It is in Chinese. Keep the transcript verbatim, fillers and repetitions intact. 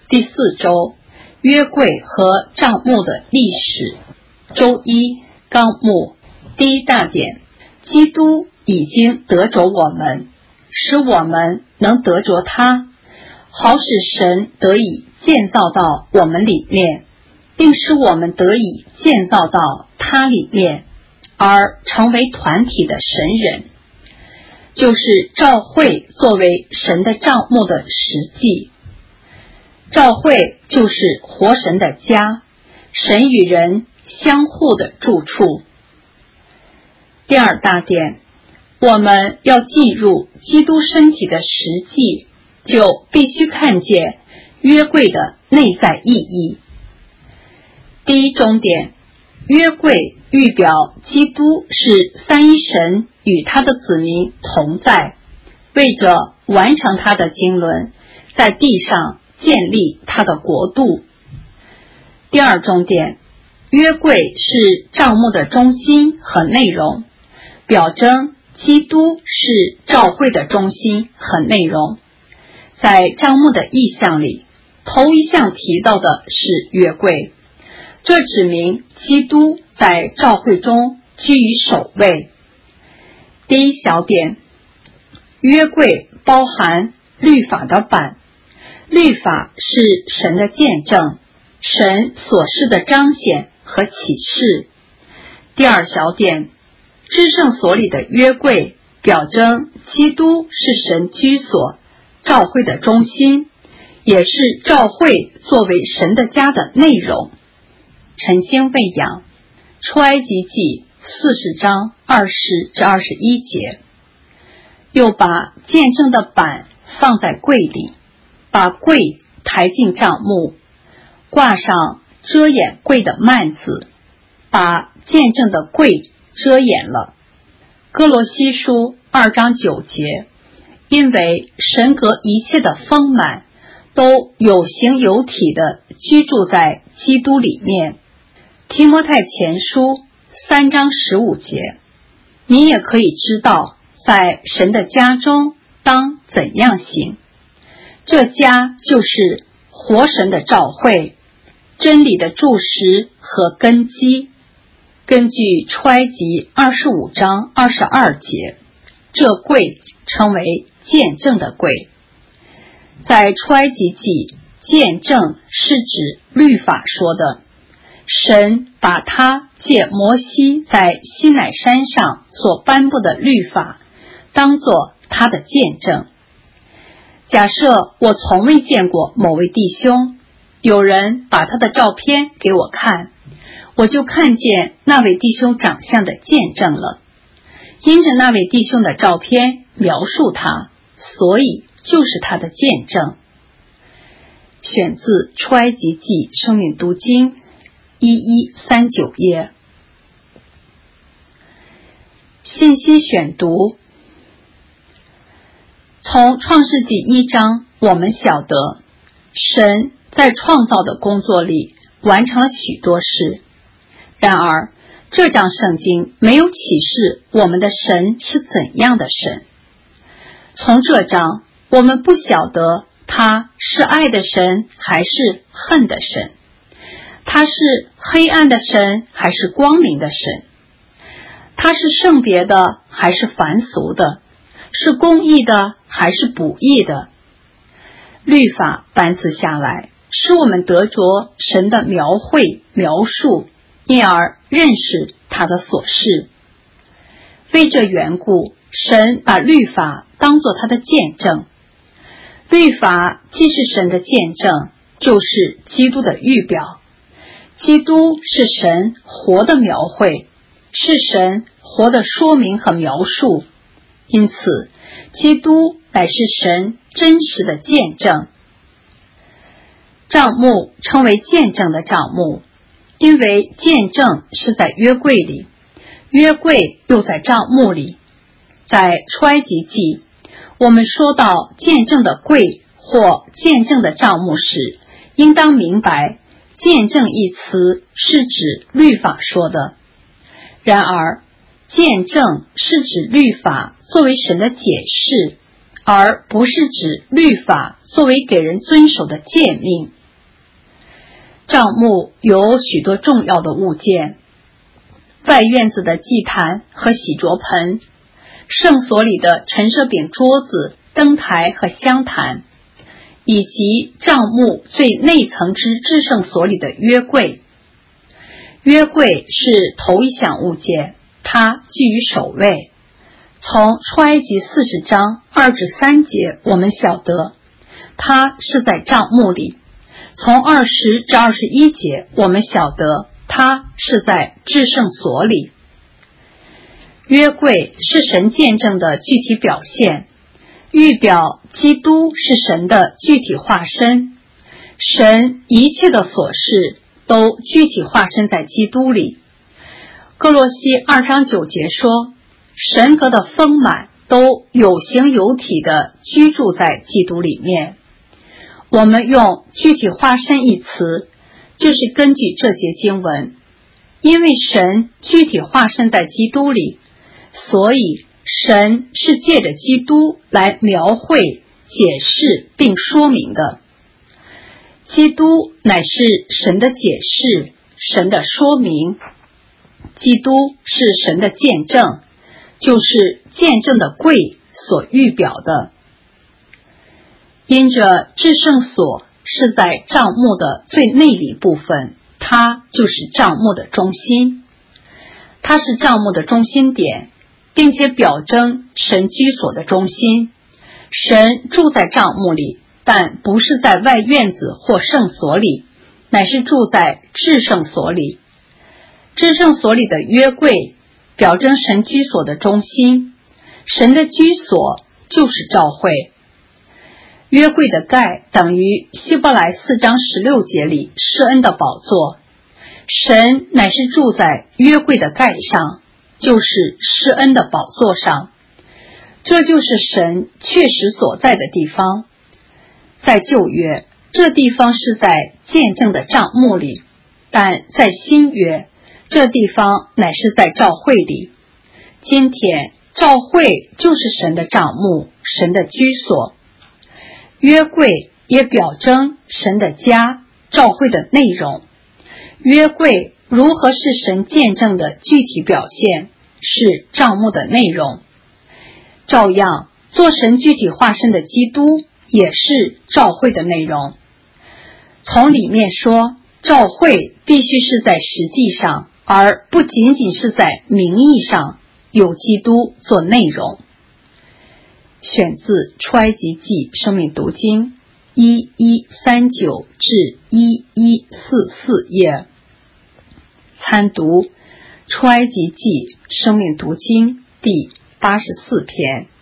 第四周约柜和帐幕的历史。周一纲目第一大点，基督已经得着我们，使我们能得着他，好使神得以建造到我们里面，并使我们得以建造到他里面，而成为团体的神人，就是召会作为神的帐幕的实际。召会就是活神的家，神与人相互的住处。第二大点，我们要进入基督身体的实际，就必须看见约柜的内在意义。第一中点，约柜预表基督是三一神与他的子民同在，为着完成他的经纶，在地上建立他的国度。第二重点，约柜是帐幕的中心和内容，表征基督是召会的中心和内容。在帐幕的意象里，头一项提到的是约柜，这指明基督在召会中居于首位。第一小点，约柜包含律法的版，律法是神的见证，神所示的彰显和启示。第二小点，至圣所里的约柜表征基督是神居所，召会的中心，也是召会作为神的家的内容。晨星喂养，出埃及记四十章二十至二十一节。又把见证的板放在柜里，把柜抬进帐幕，挂上遮掩柜的幔子，把见证的柜遮掩了。哥罗西书二章九节，因为神格一切的丰满都有形有体的居住在基督里面。提摩太前书三章十五节，你也可以知道在神的家中当怎样行，这家就是活神的召会，真理的柱石和根基。根据出埃及二十五章二十二节，这柜称为见证的柜。在出埃及记，见证是指律法说的，神把他借摩西在西乃山上所颁布的律法当作他的见证。假设我从未见过某位弟兄，有人把他的照片给我看，我就看见那位弟兄长相的见证了。因着那位弟兄的照片描述他，所以就是他的见证。选自出埃及记生命读经一一三九页。信息选读。从创世纪一章，我们晓得神在创造的工作里完成了许多事。然而这章圣经没有启示我们的神是怎样的神。从这章我们不晓得他是爱的神还是恨的神，他是黑暗的神还是光明的神，他是圣别的还是凡俗的，是公义的还是不义的。律法颁赐下来，使我们得着神的描绘描述，因而认识他的所示。为这缘故，神把律法当作他的见证。律法既是神的见证，就是基督的预表。基督是神活的描绘，是神活的说明和描述，因此基督乃是神真实的见证。帐幕称为见证的帐幕，因为见证是在约柜里，约柜又在帐幕里。在出埃及记，我们说到见证的柜或见证的帐幕时，应当明白见证一词是指律法说的。然而见证是指律法作为神的解释， 而不是指律法作为给人遵守的诫命。帐幕有许多重要的物件，外院子的祭坛和洗濯盆，圣所里的陈设饼桌子、灯台和香坛，以及帐幕最内层之至圣所里的约柜。约柜是头一项物件，它居于首位。从出埃及四十章二至三节，我们晓得它是在帐幕里；从二十至二十一节，我们晓得它是在至圣所里。约柜是神见证的具体表现，预表基督是神的具体化身，神一切的所事都具体化身在基督里。哥罗西二章九节说，神格的丰满都有形有体的居住在基督里面。我们用具体化身一词，就是根据这节经文，因为神具体化身在基督里，所以神是借着基督来描绘、解释并说明的。基督乃是神的解释，神的说明。基督是神的见证，就是见证的柜所预表的。因着至圣所是在帐幕的最内里部分，它就是帐幕的中心。它是帐幕的中心点，并且表征神居所的中心。神住在帐幕里，但不是在外院子或圣所里，乃是住在至圣所里。至圣所里的约柜表征神居所的中心，神的居所就是教会。约柜的盖等于希伯来四章十六节里施恩的宝座，神乃是住在约柜的盖上，就是施恩的宝座上，这就是神确实所在的地方。在旧约，这地方是在见证的帐幕里，但在新约，这地方乃是在教会里。今天教会就是神的帐幕，神的居所。约柜也表征神的家，教会的内容。约柜如何是神见证的具体表现，是帐幕的内容。照样，做神具体化身的基督也是教会的内容。从里面说，教会必须是在实际上，而不仅仅是在名义上有基督做内容。选自出埃及记生命读经一一三九至一一四四页。参读出埃及记生命读经第八十四篇。